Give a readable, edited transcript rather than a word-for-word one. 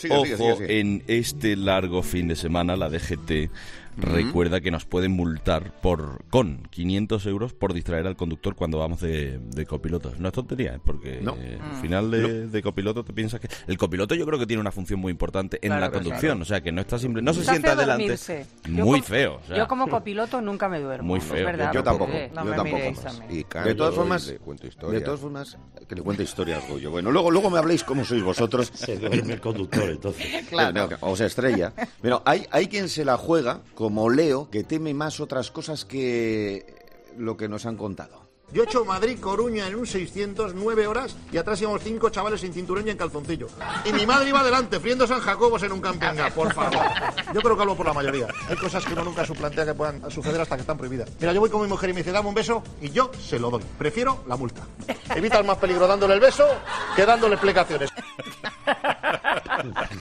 Ojo, en este largo fin de semana la DGT recuerda que nos pueden multar con 500 euros por distraer al conductor cuando vamos de copilotos. No es tontería, porque al final de copiloto te piensas que... El copiloto yo creo que tiene una función muy importante en la conducción, o sea, que no está simple, no se sienta adelante. Muy feo. O sea, yo como copiloto nunca me duermo. Muy feo. ¿Verdad? Yo tampoco. Y de todas formas, que le cuente historias, Goyo. Bueno, luego me habléis cómo sois vosotros. Se duerme el conductor, entonces. Claro. O se estrella. Pero hay quien se la juega, como Leo, que teme más otras cosas que lo que nos han contado. Yo he hecho Madrid-Coruña en un 600, 9 horas, y atrás íbamos 5 chavales sin cinturón y en calzoncillo. Y mi madre iba adelante, friendo San Jacobos en un camping, por favor. Yo creo que hablo por la mayoría. Hay cosas que uno nunca suplantea que puedan suceder hasta que están prohibidas. Mira, yo voy con mi mujer y me dice, dame un beso, y yo se lo doy. Prefiero la multa. Evitas más peligro dándole el beso que dándole explicaciones.